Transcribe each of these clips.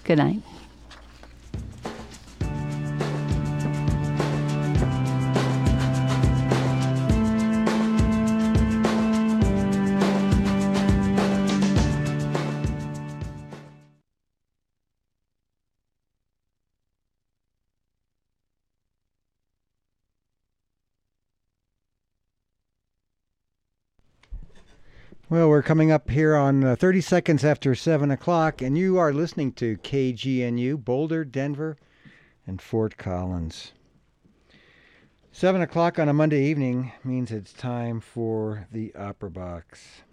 Good night. Well, we're coming up here on 30 seconds after 7 o'clock, and you are listening to KGNU, Boulder, Denver, and Fort Collins. 7 o'clock on a Monday evening means it's time for the Opera Box.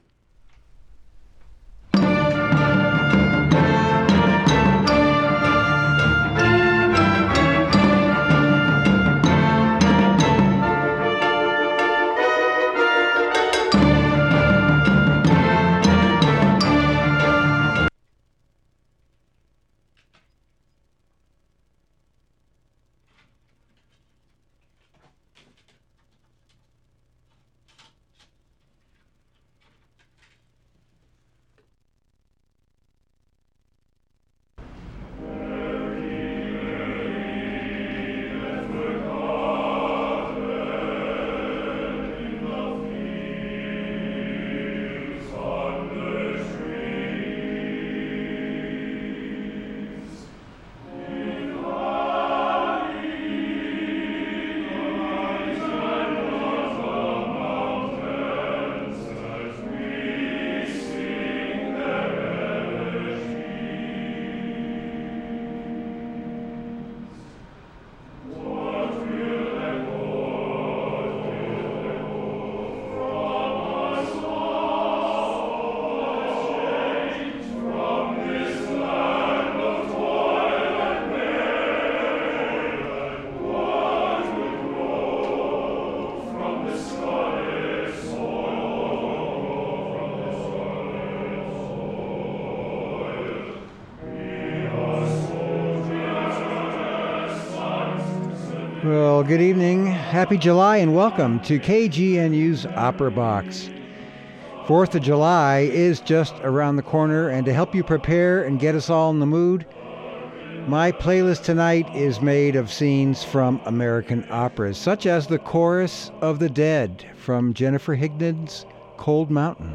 Well, good evening, happy July, and welcome to KGNU's Opera Box. 4th of July is just around the corner, and to help you prepare and get us all in the mood, my playlist tonight is made of scenes from American operas, such as The Chorus of the Dead from Jennifer Hignan's Cold Mountain.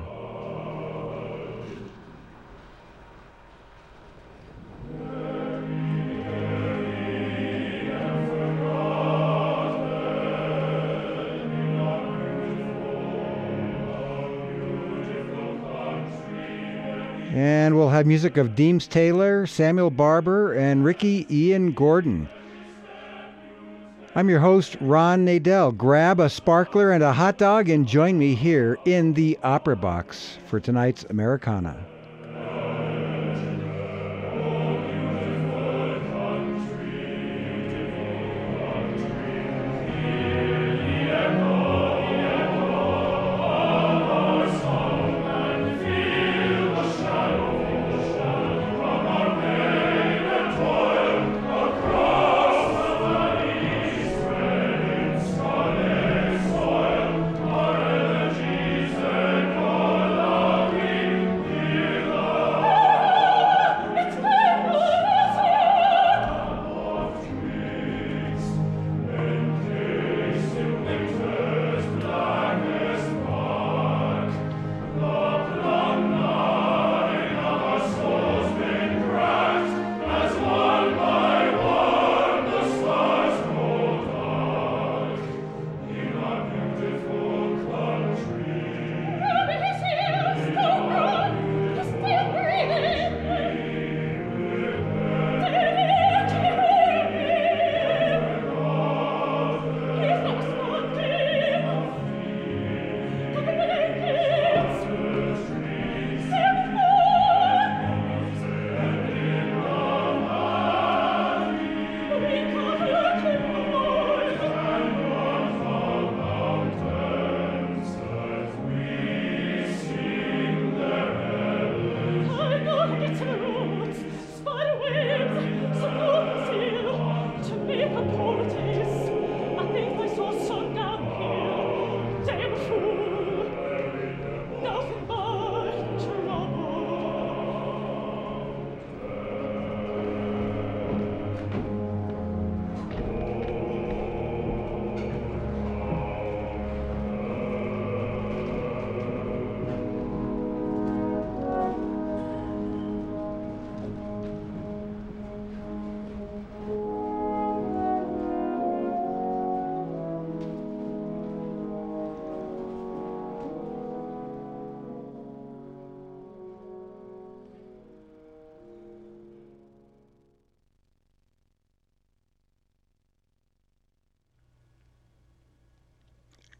And we'll have music of Deems Taylor, Samuel Barber, and Ricky Ian Gordon. I'm your host, Ron Nadell. Grab a sparkler and a hot dog and join me here in the Opera Box for tonight's Americana. Yeah.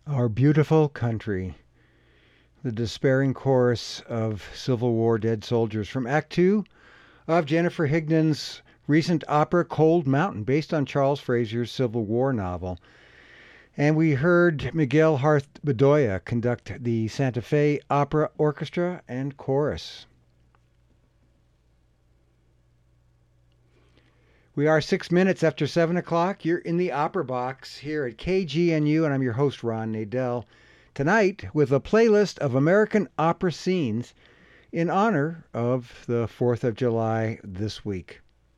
Our Beautiful Country, the despairing chorus of Civil War dead soldiers from Act Two of Jennifer Hignan's recent opera Cold Mountain, based on Charles Frazier's Civil War novel. And we heard Miguel Harth Bedoya conduct the Santa Fe Opera Orchestra and Chorus. We are 6 minutes after 7 o'clock. You're in the Opera Box here at KGNU, and I'm your host, Ron Nadell. Tonight, with a playlist of American opera scenes in honor of the 4th of July this week.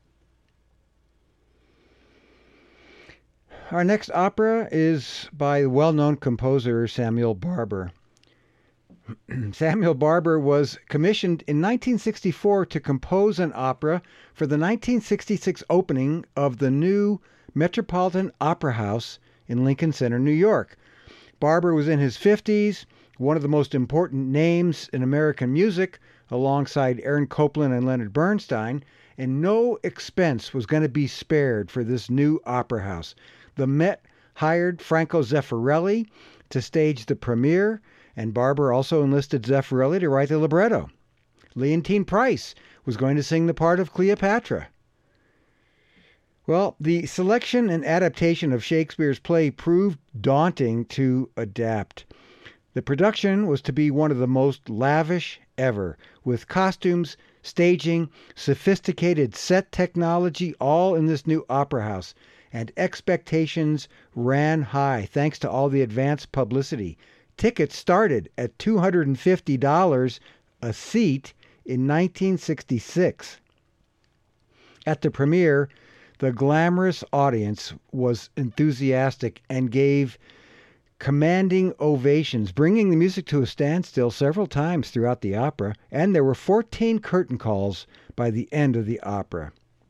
Our next opera is by the well-known composer Samuel Barber. Samuel Barber was commissioned in 1964 to compose an opera for the 1966 opening of the new Metropolitan Opera House in Lincoln Center, New York. Barber was in his 50s, one of the most important names in American music, alongside Aaron Copland and Leonard Bernstein, and no expense was going to be spared for this new opera house. The Met hired Franco Zeffirelli to stage the premiere, and Barber also enlisted Zeffirelli to write the libretto. Leontine Price was going to sing the part of Cleopatra. Well, the selection and adaptation of Shakespeare's play proved daunting to adapt. The production was to be one of the most lavish ever, with costumes, staging, sophisticated set technology, all in this new opera house. And expectations ran high thanks to all the advanced publicity. Tickets started at $250 a seat in 1966. At the premiere, the glamorous audience was enthusiastic and gave commanding ovations, bringing the music to a standstill several times throughout the opera, and there were 14 curtain calls by the end of the opera.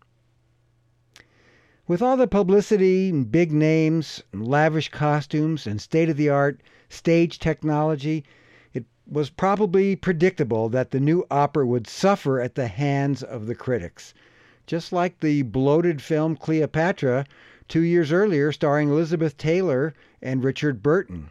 With all the publicity and big names, and lavish costumes, and state-of-the-art stage technology, it was probably predictable that the new opera would suffer at the hands of the critics. Just like the bloated film Cleopatra 2 years earlier, starring Elizabeth Taylor and Richard Burton.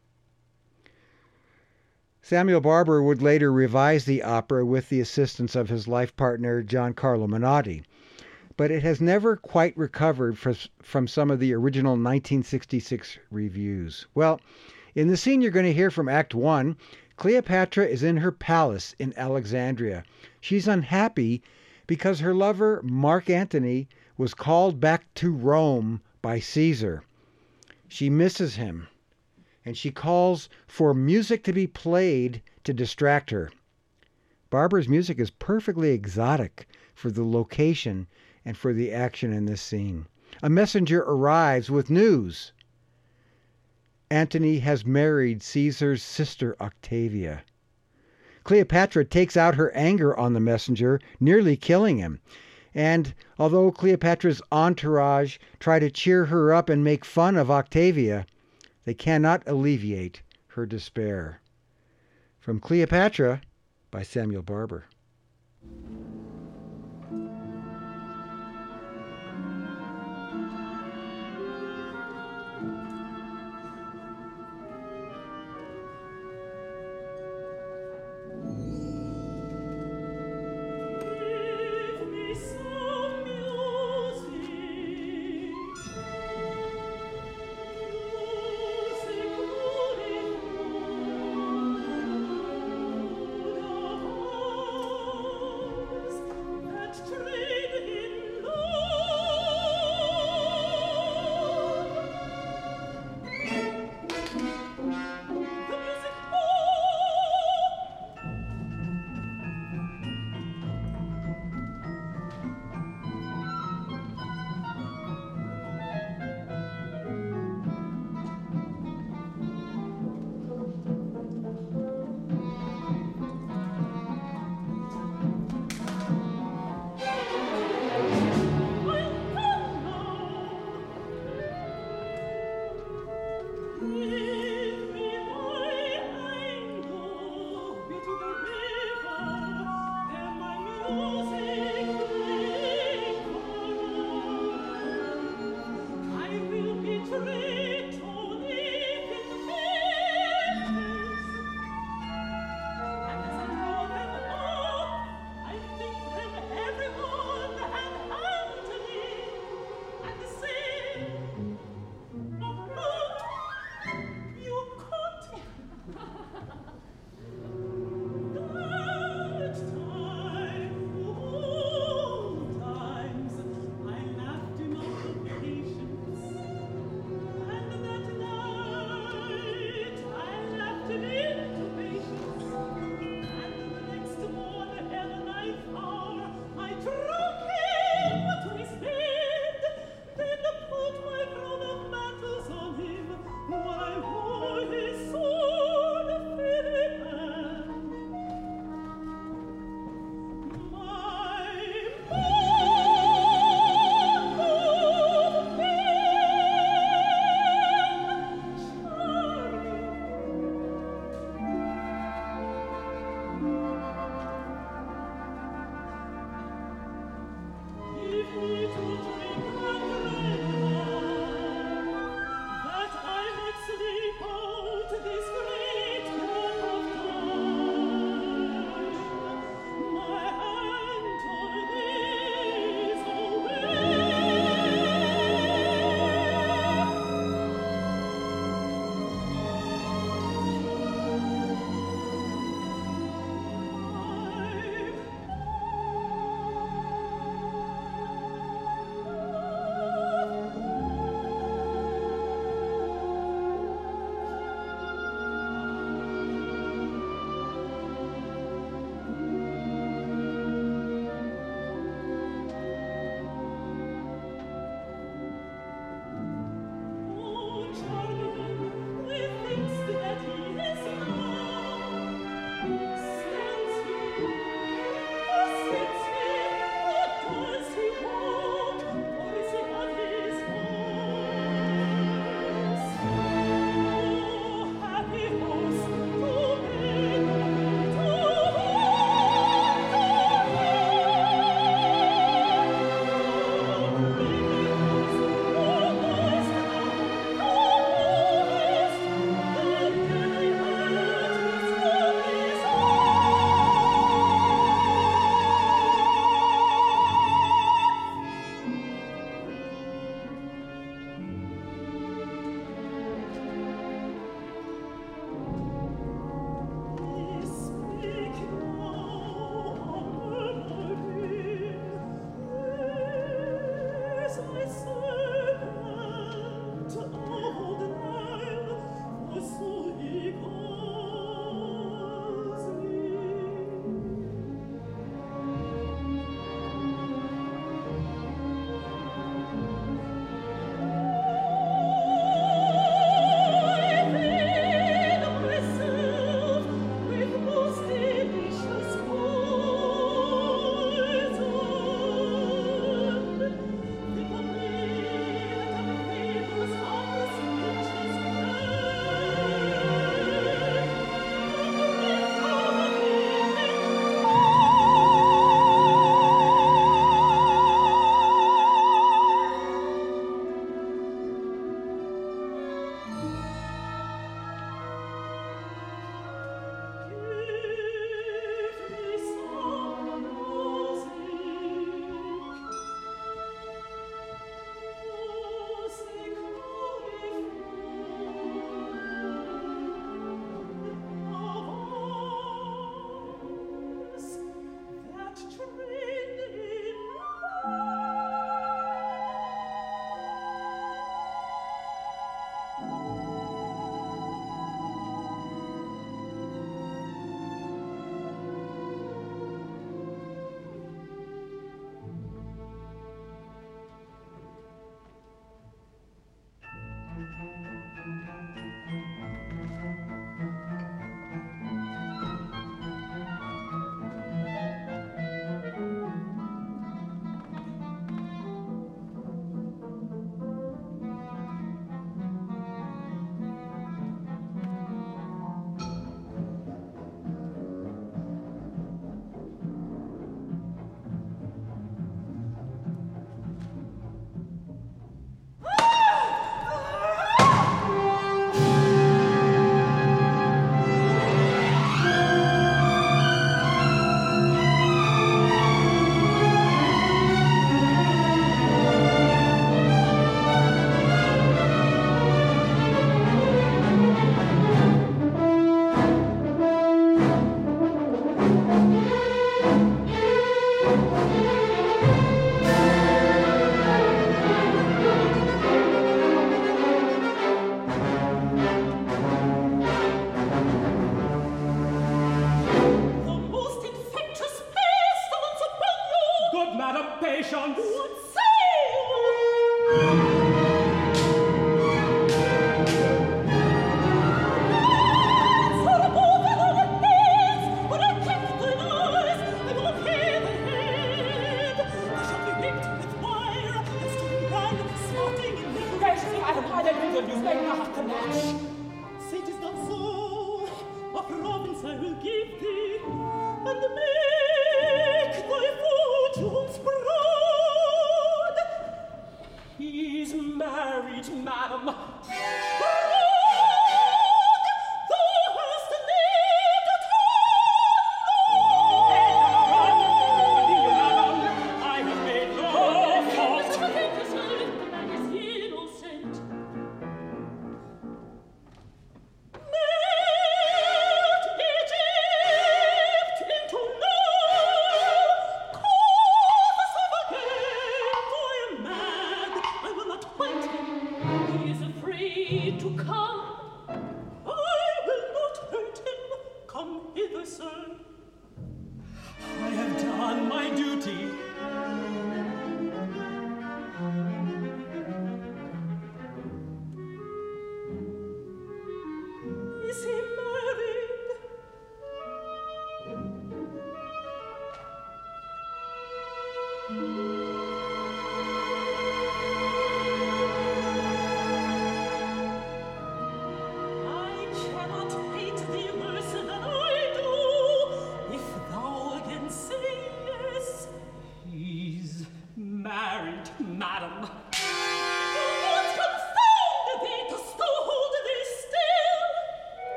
Samuel Barber would later revise the opera with the assistance of his life partner Giancarlo Menotti, but it has never quite recovered from some of the original 1966 reviews. Well, in the scene you're going to hear from Act 1, Cleopatra is in her palace in Alexandria. She's unhappy because her lover, Mark Antony, was called back to Rome by Caesar. She misses him, and she calls for music to be played to distract her. Barber's music is perfectly exotic for the location and for the action in this scene. A messenger arrives with news. Antony has married Caesar's sister Octavia. Cleopatra takes out her anger on the messenger, nearly killing him. And although Cleopatra's entourage try to cheer her up and make fun of Octavia, they cannot alleviate her despair. From Cleopatra by Samuel Barber.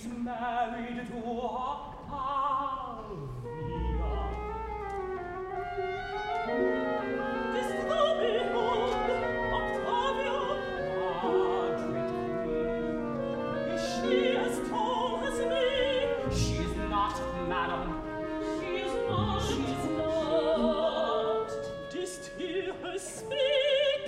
married to Octavia. Didst thou behold Octavia, Margaret Queen? Is she as tall as me? She's not, madam. She's not. She's not. Didst hear her speak?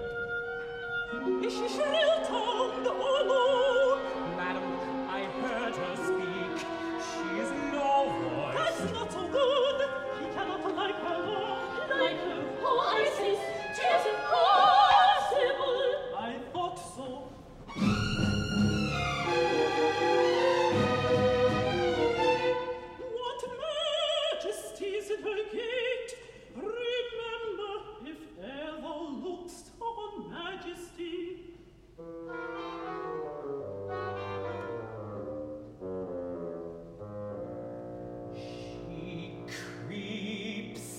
Is she shrill-tongued or low? Madam, I heard her speak. She's no voice. That's not so good. He cannot like her more. Like her? Oh, Isis, 'tis impossible. I thought so. What majesty's in her gait! Remember, if e'er thou look'st on majesty. She creeps.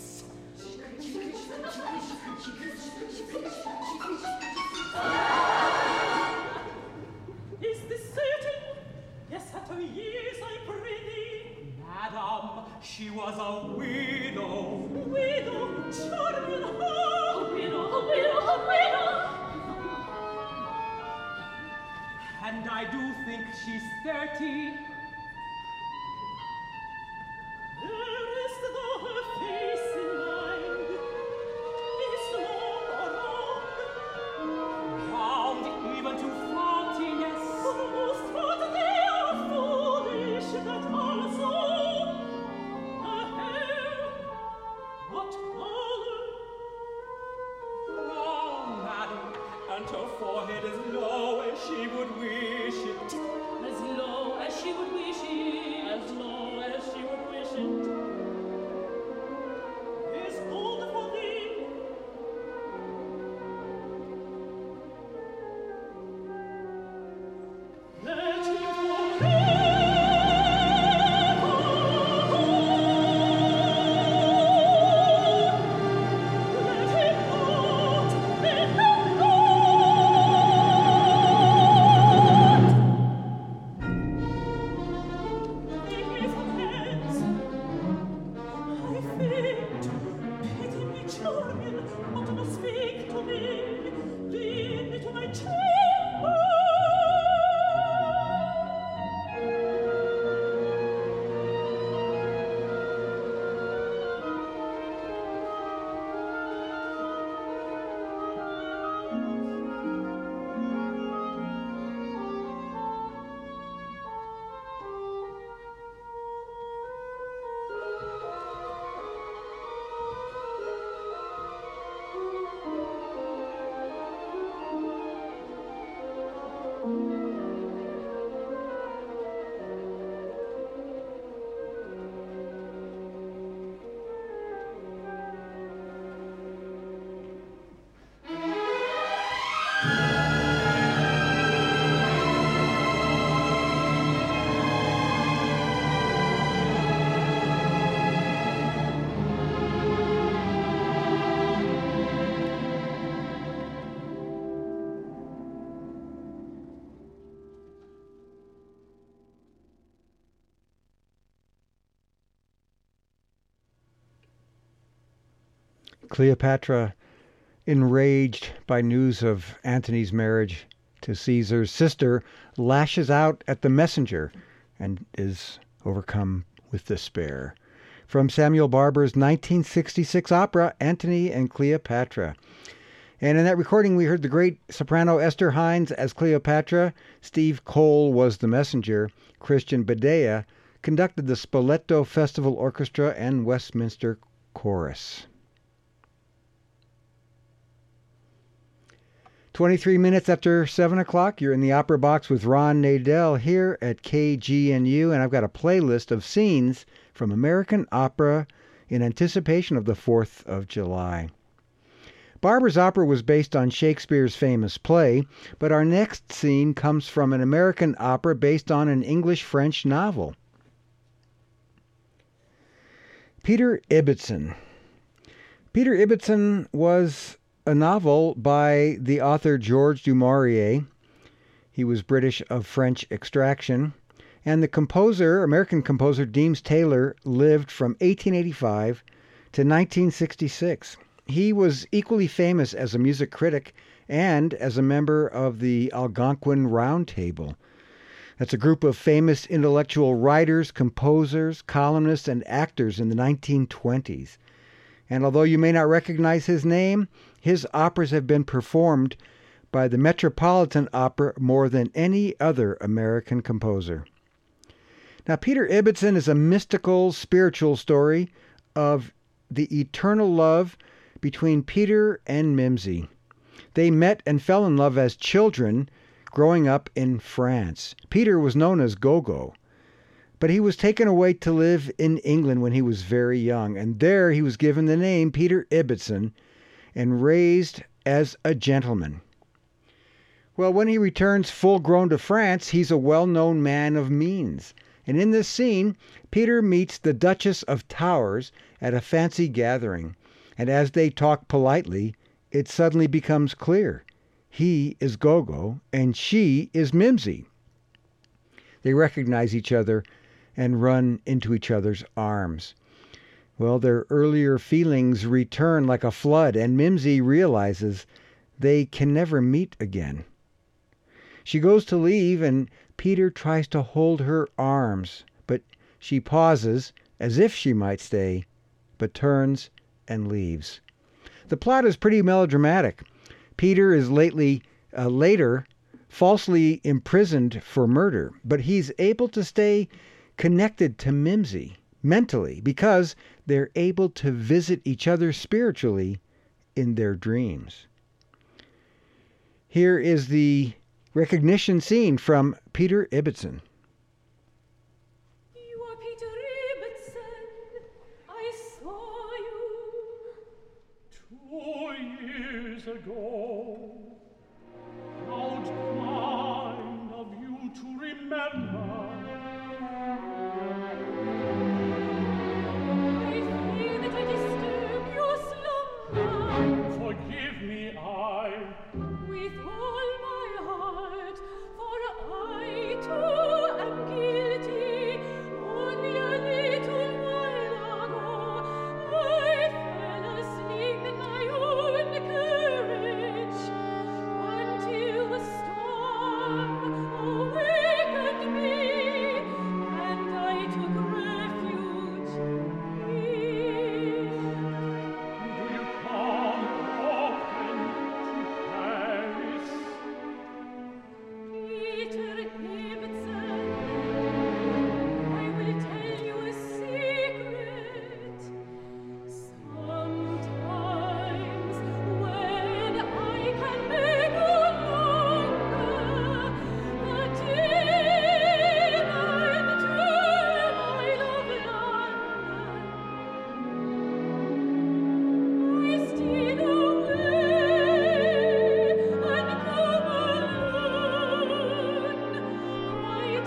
Is this certain? Yes, at her years, I pray thee. Madam, she was a widow. Widow, charming her. A widow, a widow, a widow. And I do think she's 30. Fairest though her face in mind, is long or long, round even to faultiness. Almost thought they are foolish that also. Her hair, what color? Brown, madam, and her forehead as low as she would wish it. As low as she would wish it. As low as she would wish it. Is gold for thee. Let him Cleopatra, enraged by news of Antony's marriage to Caesar's sister, lashes out at the messenger and is overcome with despair. From Samuel Barber's 1966 opera, Antony and Cleopatra. And in that recording, we heard the great soprano Esther Hines as Cleopatra. Steve Cole was the messenger. Christian Badea conducted the Spoleto Festival Orchestra and Westminster Chorus. 23 minutes after 7 o'clock, you're in the Opera Box with Ron Nadel here at KGNU, and I've got a playlist of scenes from American opera in anticipation of the 4th of July. Barber's opera was based on Shakespeare's famous play, but our next scene comes from an American opera based on an English-French novel. Peter Ibbotson. Peter Ibbotson was a novel by the author George du Maurier. He was British of French extraction. And the composer, American composer Deems Taylor, lived from 1885 to 1966. He was equally famous as a music critic and as a member of the Algonquin Round Table. That's a group of famous intellectual writers, composers, columnists, and actors in the 1920s. And although you may not recognize his name, his operas have been performed by the Metropolitan Opera more than any other American composer. Now, Peter Ibbetson is a mystical, spiritual story of the eternal love between Peter and Mimsy. They met and fell in love as children growing up in France. Peter was known as Gogo, but he was taken away to live in England when he was very young, and there he was given the name Peter Ibbetson and raised as a gentleman. Well, when he returns full-grown to France, he's a well-known man of means. And in this scene, Peter meets the Duchess of Towers at a fancy gathering. And as they talk politely, it suddenly becomes clear. He is Gogo and she is Mimsy. They recognize each other and run into each other's arms. Well, their earlier feelings return like a flood, and Mimsy realizes they can never meet again. She goes to leave, and Peter tries to hold her arms, but she pauses as if she might stay, but turns and leaves. The plot is pretty melodramatic. Peter is later falsely imprisoned for murder, but he's able to stay connected to Mimsy mentally because they're able to visit each other spiritually in their dreams. Here is the recognition scene from Peter Ibbetson. You are Peter Ibbetson. I saw you 2 years ago. How kind of you to remember. I fear that I disturb your slumber. Forgive me, with all my heart, for I too am guilty. Only a little while ago I fell asleep in my own carriage until the storm awakened me, and I took refuge here. Do you come often to Paris? Peter Ibbetson, I will tell you a secret. Sometimes when I can bear no longer, the dim and turmoil of London, I steal away and come alone, quite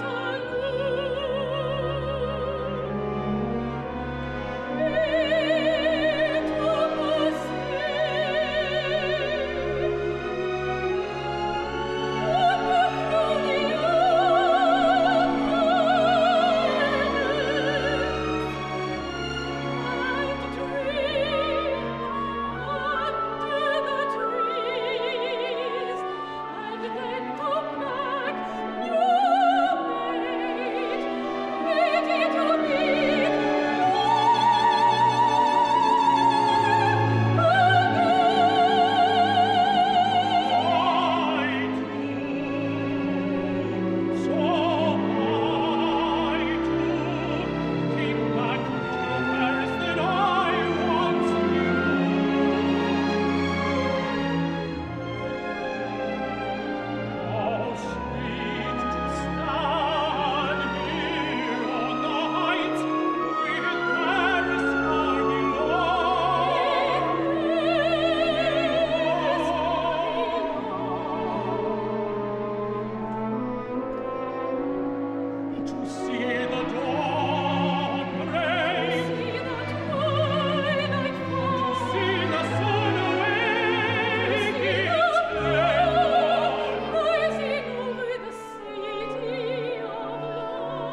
Rising over the city of love.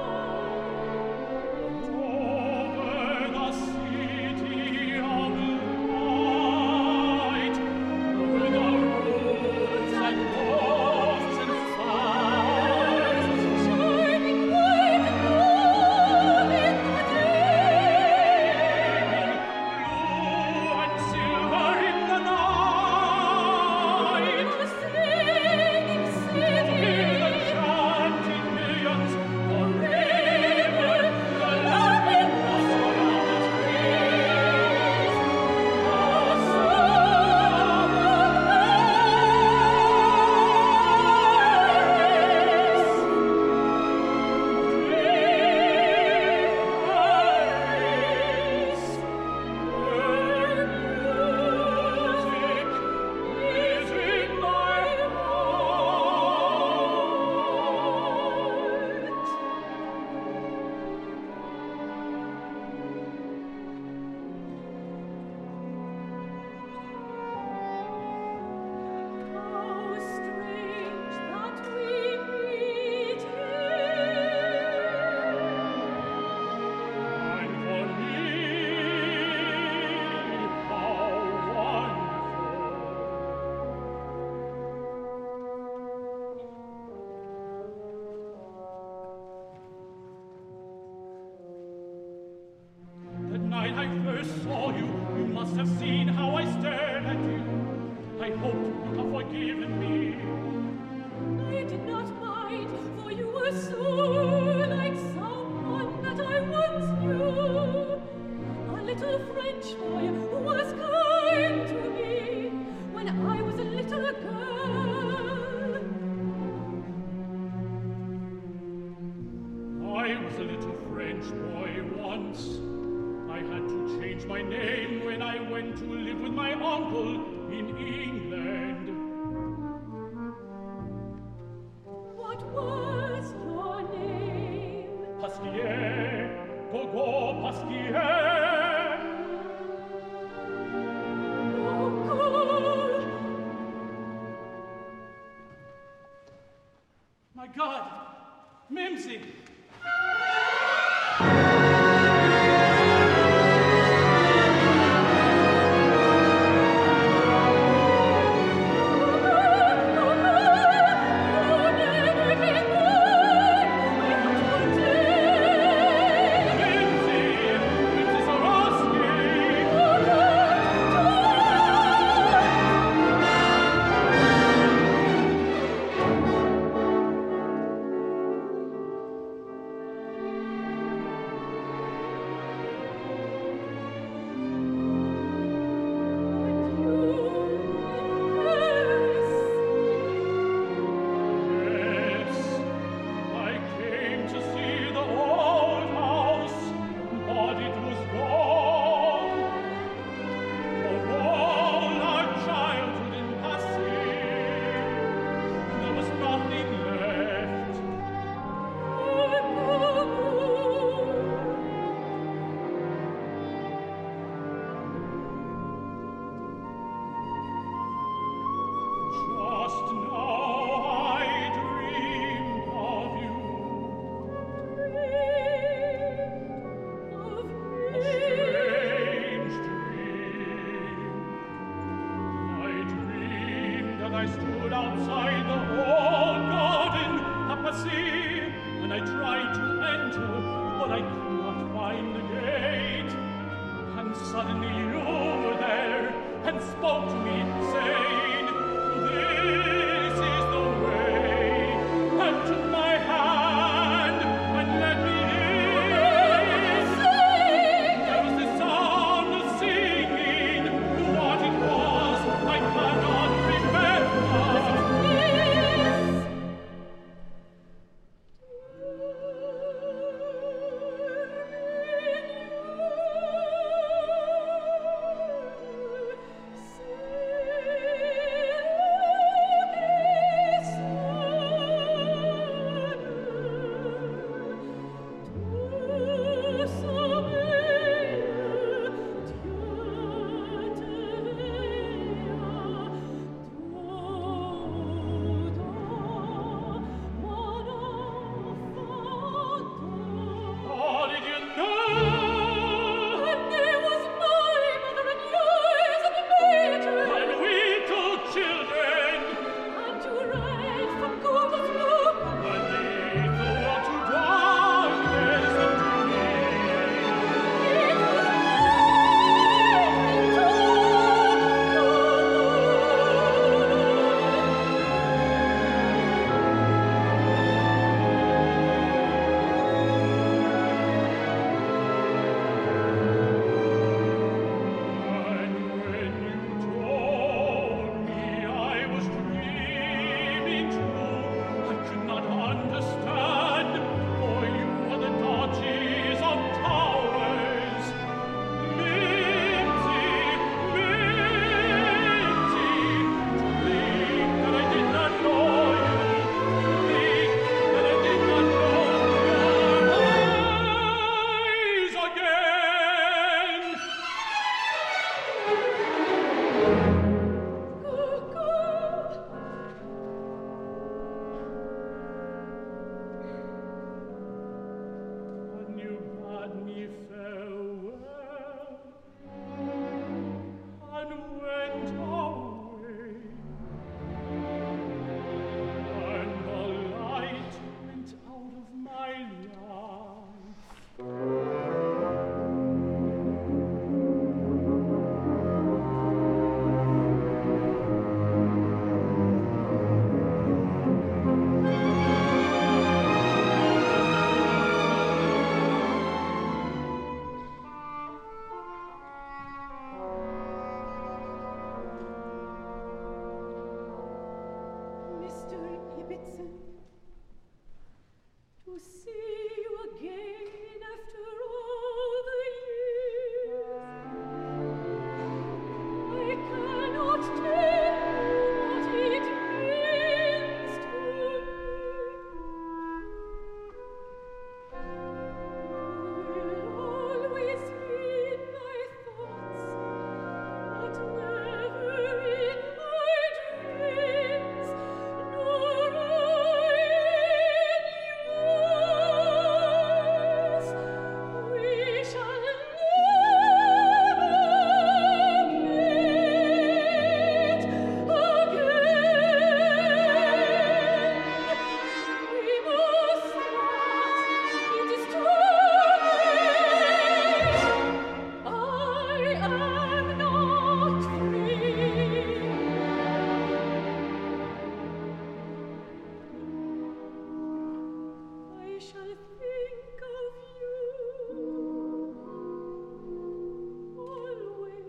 seen how I stared at you. I hope you have forgiven me. I did not mind, for you were so like someone that I once knew. A little French boy who was kind to me when I was a little girl. I was a little French boy once. I had to change my name when I went to live with my uncle in England. What was your name? Pasquier, Gogo Pasquier. Gogo. My God, Mimsy! see you again after all the years. I cannot tell what it means to me. You will always be in my thoughts, but never in my dreams, nor I in yours. We shall never meet again. We must not, it is too late. I am not free. I shall think of you always.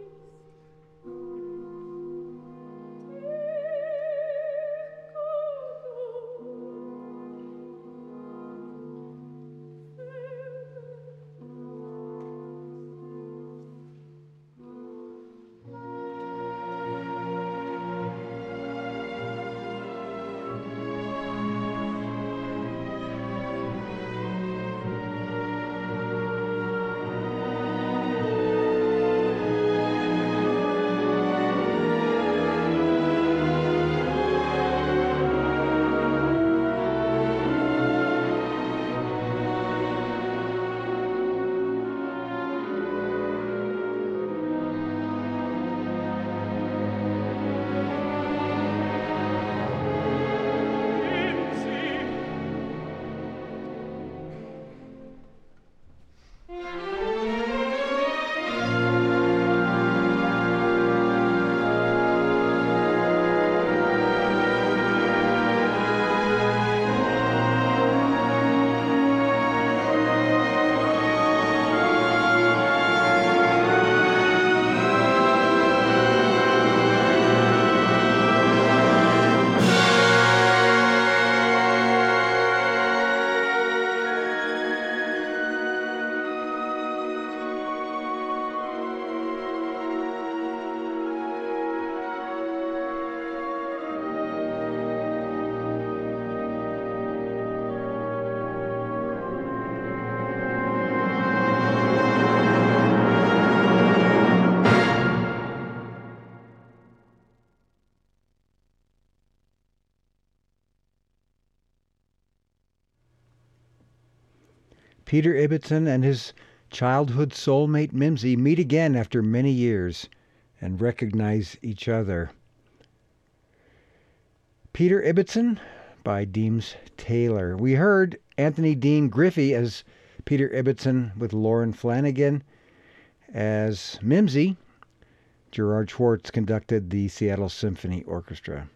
Peter Ibbetson and his childhood soulmate Mimsy meet again after many years and recognize each other. Peter Ibbetson by Deems Taylor. We heard Anthony Dean Griffey as Peter Ibbetson with Lauren Flanagan as Mimsy. Gerard Schwartz conducted the Seattle Symphony Orchestra.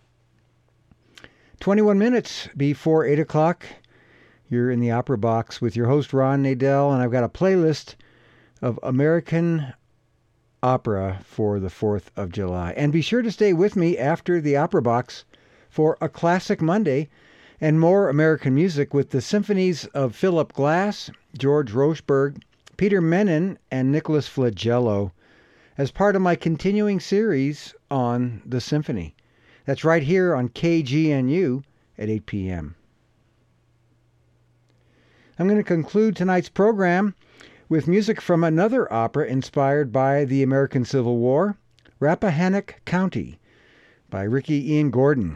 21 minutes before 8 o'clock. You're in the Opera Box with your host, Ron Nadel, and I've got a playlist of American opera for the 4th of July. And be sure to stay with me after the Opera Box for a Classic Monday and more American music with the symphonies of Philip Glass, George Rochberg, Peter Menon, and Nicholas Flagello as part of my continuing series on the symphony. That's right here on KGNU at 8 p.m. I'm going to conclude tonight's program with music from another opera inspired by the American Civil War, Rappahannock County, by Ricky Ian Gordon.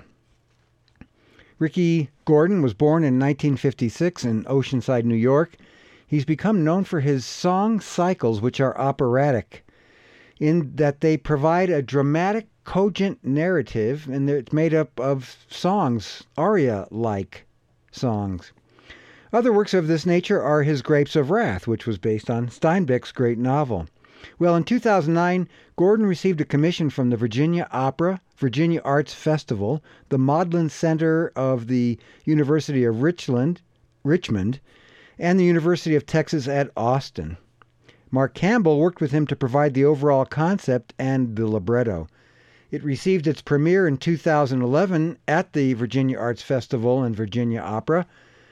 Ricky Gordon was born in 1956 in Oceanside, New York. He's become known for his song cycles, which are operatic, in that they provide a dramatic, cogent narrative, and it's made up of songs, aria-like songs. Other works of this nature are his Grapes of Wrath, which was based on Steinbeck's great novel. Well, in 2009, Gordon received a commission from the Virginia Opera, Virginia Arts Festival, the Maudlin Center of the University of Richmond, and the University of Texas at Austin. Mark Campbell worked with him to provide the overall concept and the libretto. It received its premiere in 2011 at the Virginia Arts Festival and Virginia Opera,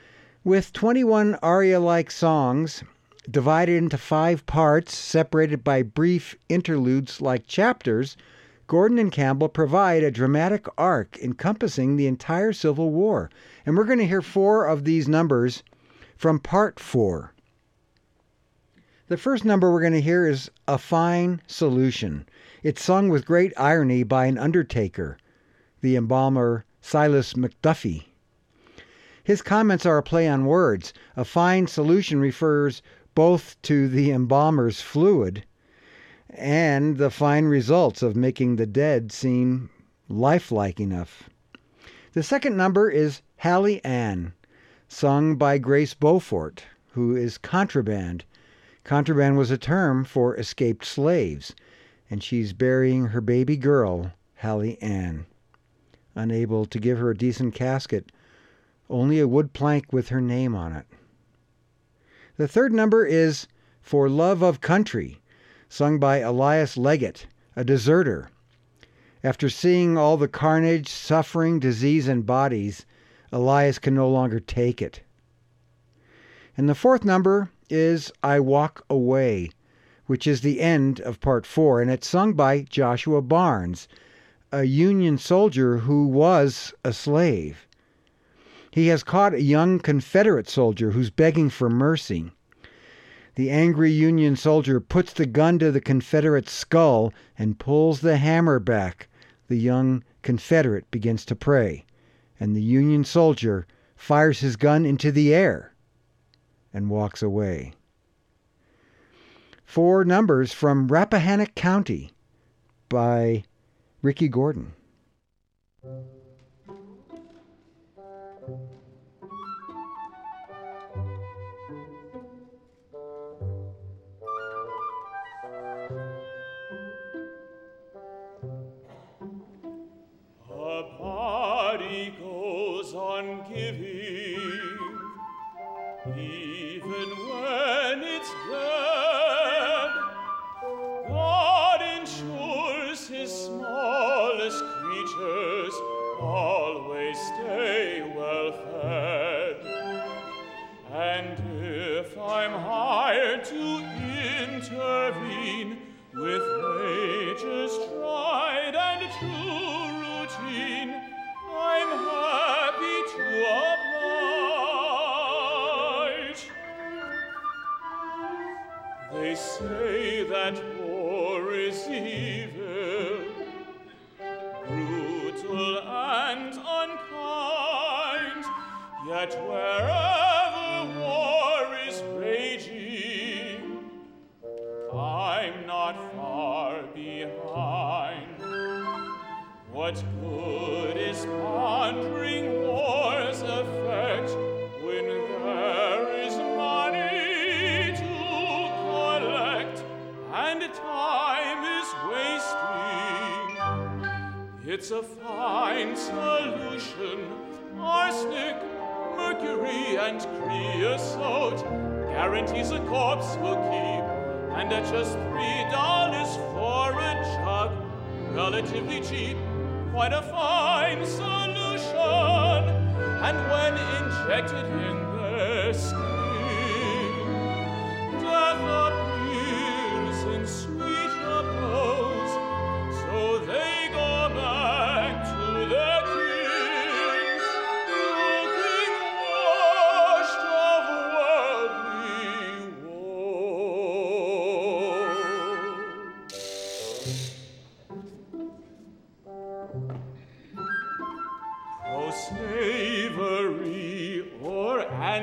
With 21 aria-like songs divided into 5 parts, separated by brief interludes like chapters, Gordon and Campbell provide a dramatic arc encompassing the entire Civil War. And we're going to hear 4 of these numbers from Part 4. The first number we're going to hear is A Fine Solution. It's sung with great irony by an undertaker, the embalmer Silas McDuffie. His comments are a play on words. A fine solution refers both to the embalmer's fluid and the fine results of making the dead seem lifelike enough. The second number is Hallie Ann, sung by Grace Beaufort, who is contraband. Contraband was a term for escaped slaves, and she's burying her baby girl, Hallie Ann. Unable to give her a decent casket, only a wood plank with her name on it. The third number is For Love of Country, sung by Elias Leggett, a deserter. After seeing all the carnage, suffering, disease, and bodies, Elias can no longer take it. And the fourth number is I Walk Away, which is the end of Part 4, and it's sung by Joshua Barnes, a Union soldier who was a slave. He has caught a young Confederate soldier who's begging for mercy. The angry Union soldier puts the gun to the Confederate skull and pulls the hammer back. The young Confederate begins to pray, and the Union soldier fires his gun into the air and walks away. 4 numbers from Rappahannock County by Ricky Gordon. A body goes on giving, even when it's dead. God ensures his smallest creatures always stay well fed. And if I'm hired to intervene with nature's tried and true routine, I'm happy to oblige. They say that war is evil, brutal and unkind, yet wherever war is raging, I'm not far behind. What good is pondering war's effect when there is money to collect and time is wasting? It's a fine solution. Arsenic, mercury, and creosote guarantees a corpse will keep, and at just $3 for a jug, relatively cheap, quite a fine solution. And when injected in their skin, death appears in sweet repose, so they go back to their kin, looking washed of worldly woe. Pro-slavery or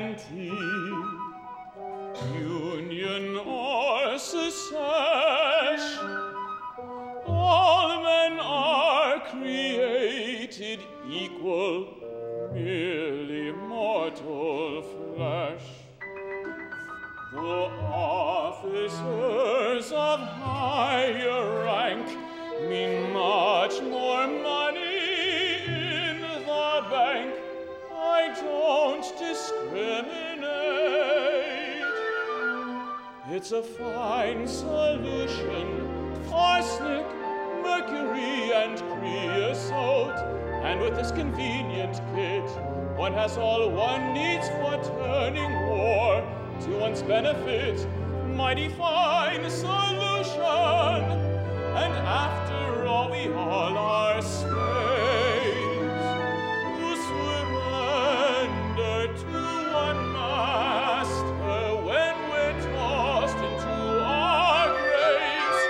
anti-union or secession, all men are created equal, merely mortal flesh. The officers of higher rank mean much more money in the bank. I don't discriminate. It's a fine solution. Arsenic, mercury, and creosote. And with this convenient kit, One has all one needs for turning war to one's benefit, mighty fine solution. And after all, we all are slaves who surrender to one master when we're tossed into our graves.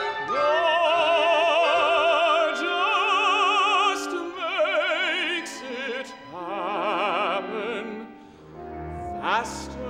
God just makes it happen faster.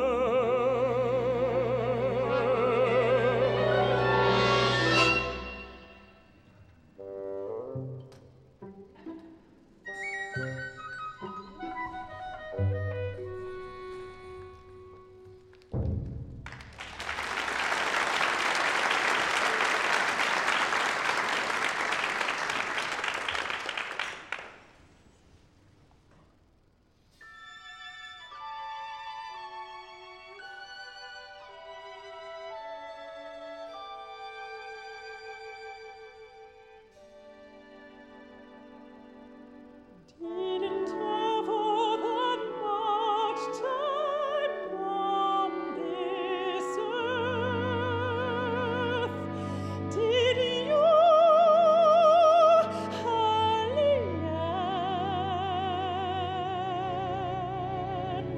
Didn't have all that much time on this earth. Did you, Hallian?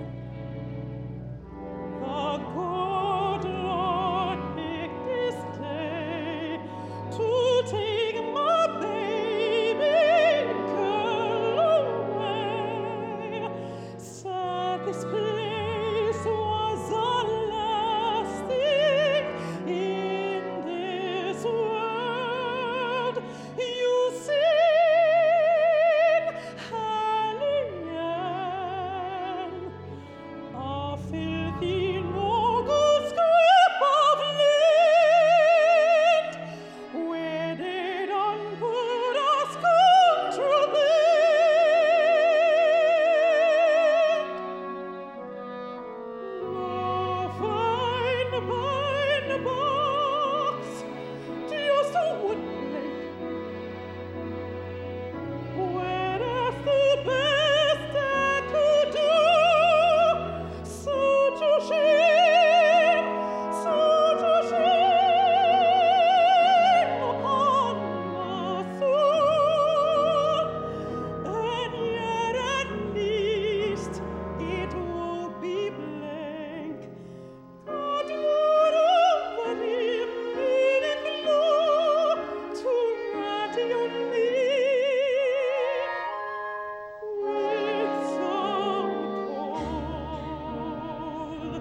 The good Lord picked this day to take my baby girl away. Said this place was the last thing in this world. You seen, Hallian, a filthy no-good scrap of land where they done put us contraband. No fine box, just a wood plank. Whereas the best I could do, so to shame upon my soul. And yet at least it would be blank. God would have put him in blue to write your name with some cold.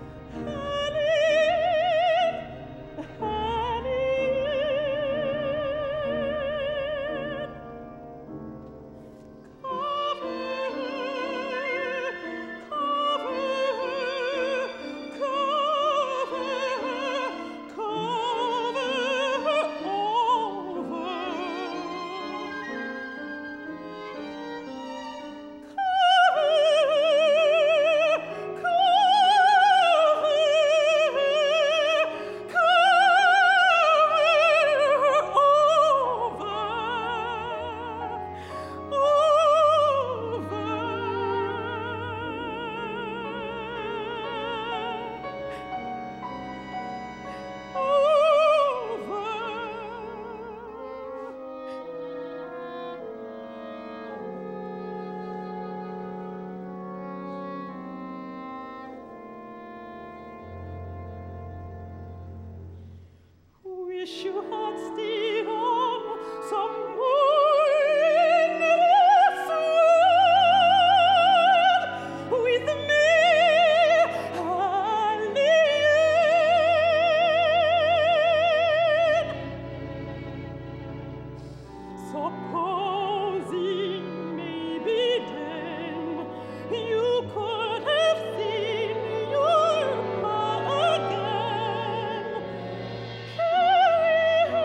Wish you had stayed on some more in this world with me, Hallian. Supposing maybe then you could have seen your pa again. Carry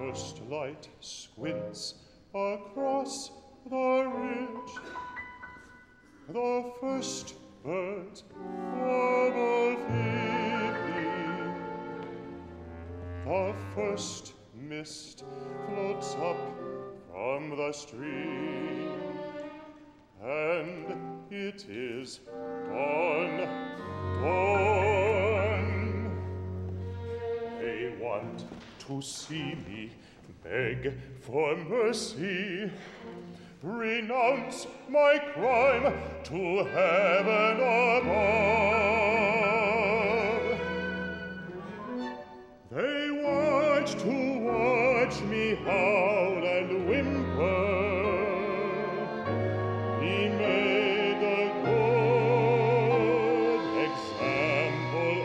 first light squints across the ridge. The first birds warble feebly. The first mist floats up from the stream, and it is dawn, dawn. They want to see me, beg for mercy, renounce my crime to heaven above. They want to watch me howl and whimper, be made a good example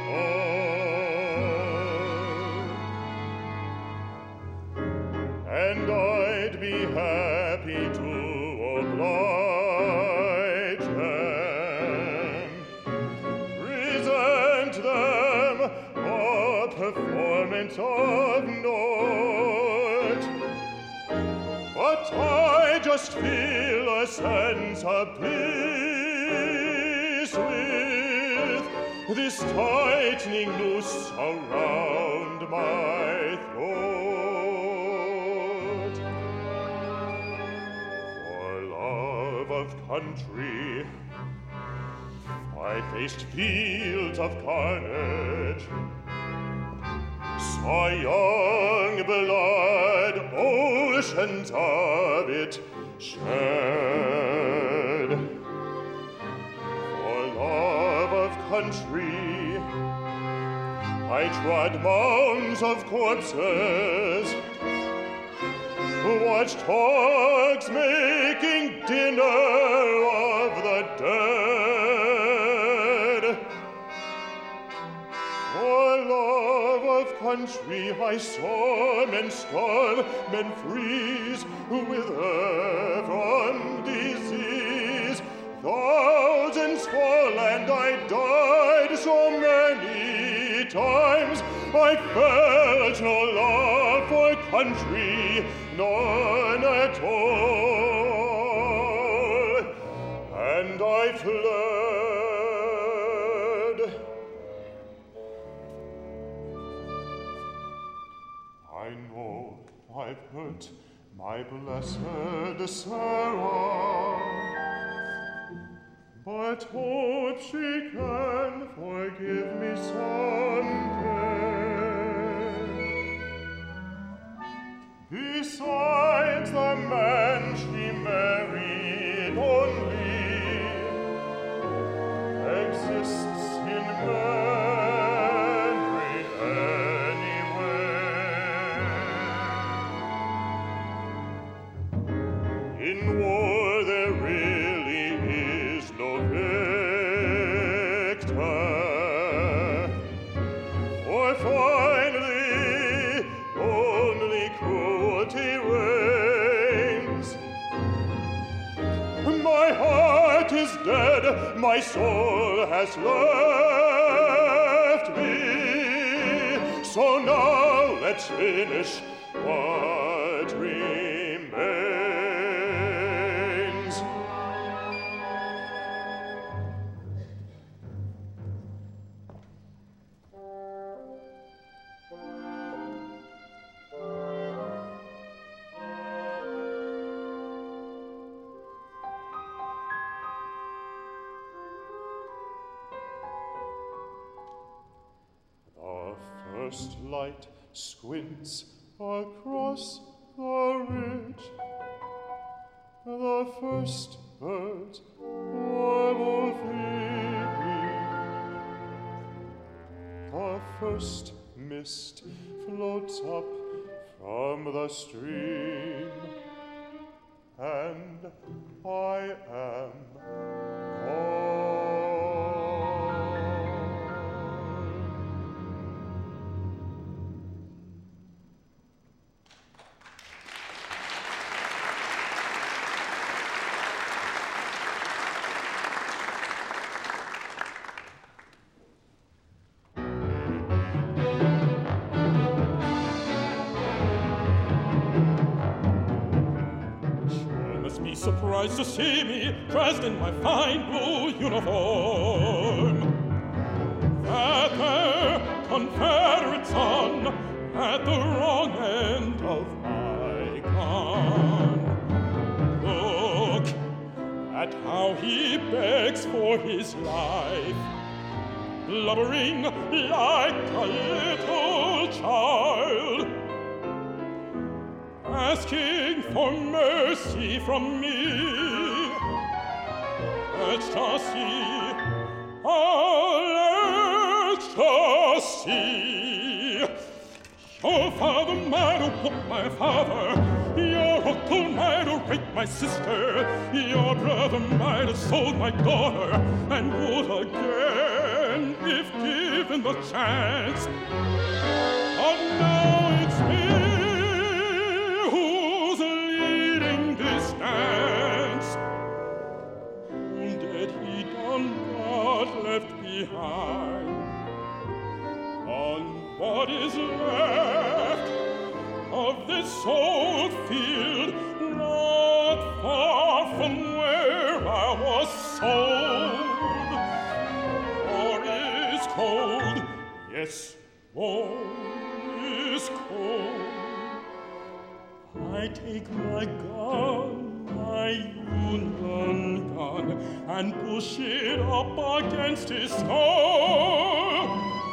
of, and I'd be happy to oblige them, present them a performance of note, but I just feel a sense of peace with this tightening noose around my throat. For love of country, I faced fields of carnage, saw young blood, oceans of it shed. For love of country, I trod mounds of corpses, watched hogs making dinner of the dead. For love of country, I saw men starve, men freeze, wither from disease. Thousands fall, and I died so many times. I felt no love for country, none at all, and I fled. I know I've hurt my blessed Sarah, but hope she can forgive me someday. Besides, the man she married only exists in memory anyway. In war there really is no victor, for finally only cruelty reigns. My heart is dead, my soul has left me, so now let's finish what remains. The first light squints across the ridge. The first birds warble feebly. The first mist floats up from the stream, and I am gone. cries to see me dressed in my fine blue uniform. That there Confederate son at the wrong end of my gun. Look at how he begs for his life, blubbering like a little child, asking for mercy from me. Let's just see, let's just see. Your father might have whooped my father, your uncle might have raped my sister, your brother might have sold my daughter, and would again if given the chance. But now it's me who's leading this dance. Wounded he done God left behind. On what is left of this old field, not far from where I was sold. War is cold, yes, war is cold. I take my gun, my Union gun, and push it up against his skull.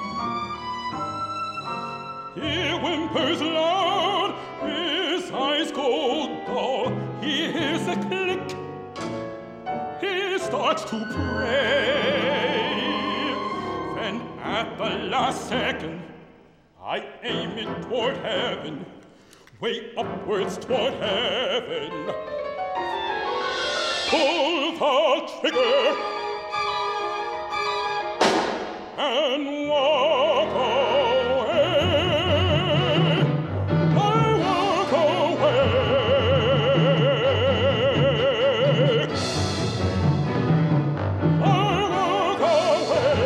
He whimpers loud, his eyes go dull, he hears a click, he starts to pray. Then at the last second, I aim it toward heaven, way upwards toward heaven. Pull the trigger and walk away. I walk away. I walk away.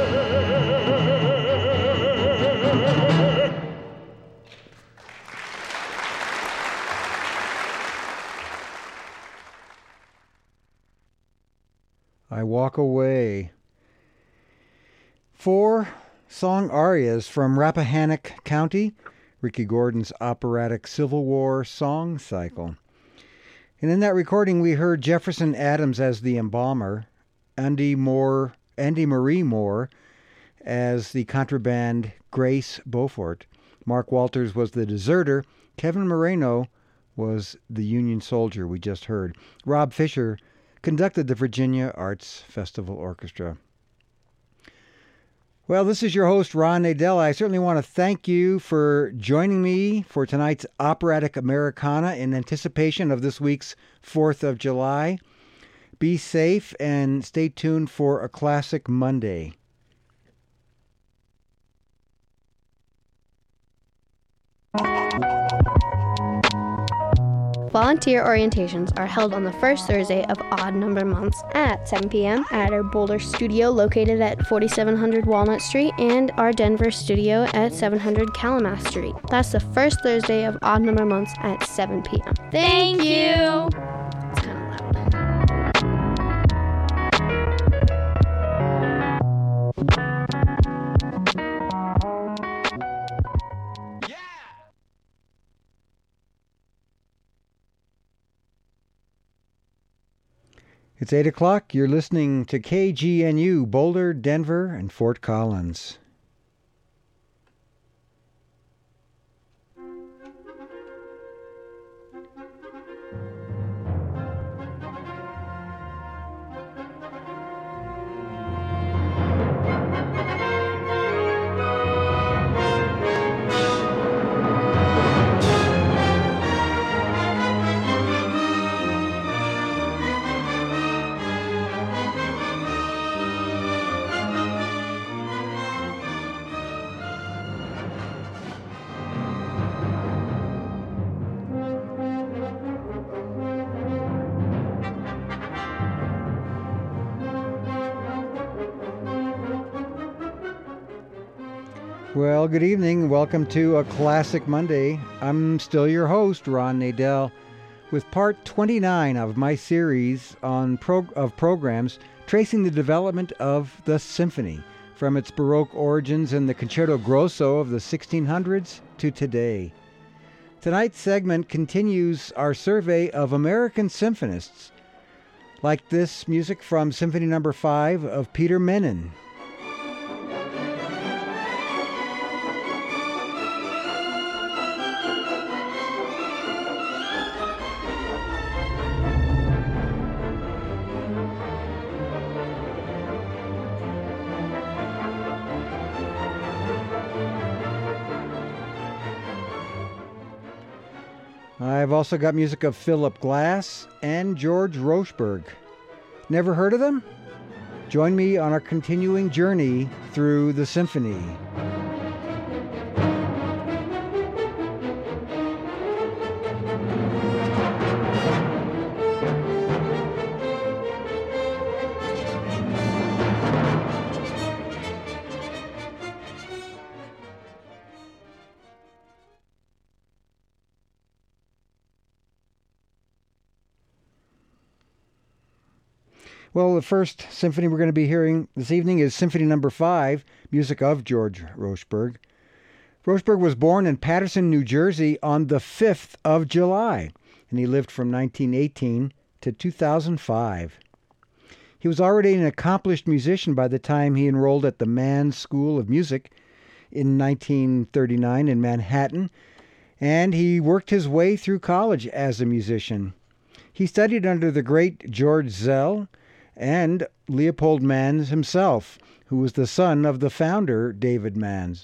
I Walk Away. 4 song arias from Rappahannock County, Ricky Gordon's operatic Civil War song cycle. And in that recording, we heard Jefferson Adams as the embalmer, Andy Marie Moore as the contraband Grace Beaufort, Mark Walters was the deserter, Kevin Moreno was the Union soldier we just heard. Rob Fisher conducted the Virginia Arts Festival Orchestra. Well, this is your host, Ron Nadel. I certainly want to thank you for joining me for tonight's Operatic Americana in anticipation of this week's 4th of July. Be safe and stay tuned for a Classic Monday. Volunteer orientations are held on the first Thursday of odd number months at 7 p.m. at our Boulder studio located at 4700 Walnut Street and our Denver studio at 700 Calumet Street. That's the first Thursday of odd number months at 7 p.m. Thank you! It's kind of loud. It's 8 o'clock. You're listening to KGNU, Boulder, Denver, and Fort Collins. Well, good evening. Welcome to a Classic Monday. I'm still your host, Ron Nadel. with part 29 of my series of programs tracing the development of the symphony from its Baroque origins in the Concerto Grosso of the 1600s to today. Tonight's segment continues our survey of American symphonists, like this music from Symphony No. 5 of Peter Menon. I've also got music of Philip Glass and George Rochberg. Never heard of them? Join me on our continuing journey through the symphony. Well, the first symphony we're going to be hearing this evening is Symphony No. 5, music of George Rochberg. Rochberg was born in Paterson, New Jersey on the 5th of July, and he lived from 1918 to 2005. He was already an accomplished musician by the time he enrolled at the Mann School of Music in 1939 in Manhattan, and he worked his way through college as a musician. He studied under the great George Szell and Leopold Mann himself, who was the son of the founder, David Mann.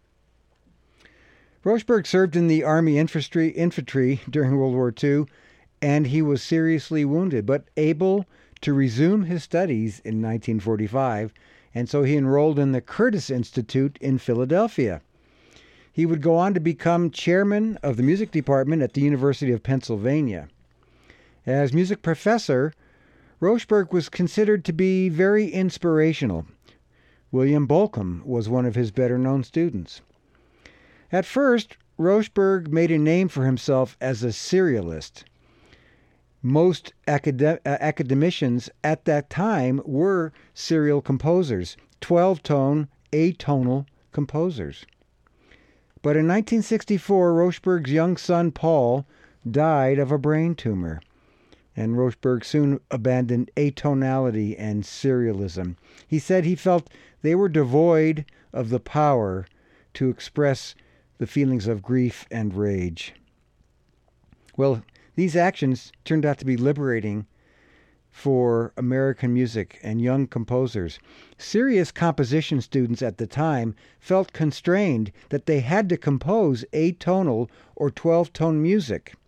Rochberg served in the Army infantry during World War II, and he was seriously wounded, but able to resume his studies in 1945, and so he enrolled in the Curtis Institute in Philadelphia. He would go on to become chairman of the music department at the University of Pennsylvania. As music professor, Rochberg was considered to be very inspirational. William Bolcom was one of his better-known students. At first, Rochberg made a name for himself as a serialist. Most academicians at that time were serial composers, 12-tone, atonal composers. But in 1964, Rochberg's young son, Paul, died of a brain tumor, and Rochberg soon abandoned atonality and serialism. He said he felt they were devoid of the power to express the feelings of grief and rage. Well, these actions turned out to be liberating for American music and young composers. Serious composition students at the time felt constrained that they had to compose atonal or 12-tone music.